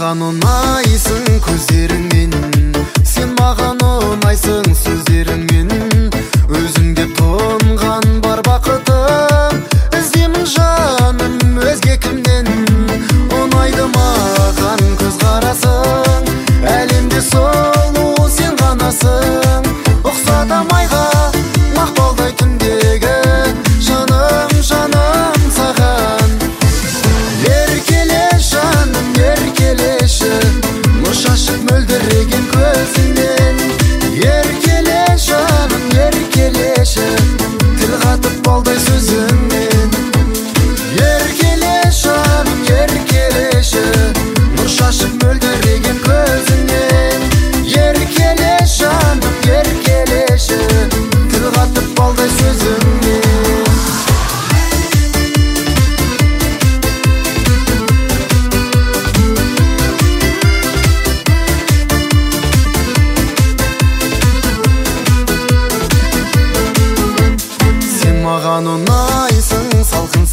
маған ұнайсың көздеріңмен, сен маған ұнайсың сөздеріңмен. Өзіңде тұнған бар бақытым, іздеймін жаным өзге кімнен. Ұнайды маған көз қарасың, әлемде сұлу сен ғанасың. Ұқсатам айға мақпалдай түндегі, жаным жаным саған. Еркелеші жаным еркелеші, нұр шашып мөлдіреген көзіңнен. Еркелеші жаным еркелеші, тіл қатып балдай сөзіңнен. Еркелеші жаным еркелеші, нұр шашып мөлдіреген көзіңнен. Еркелеші жаным еркелеші, тіл қатып балдай сөзіңнен. Маған ұнайсың салқын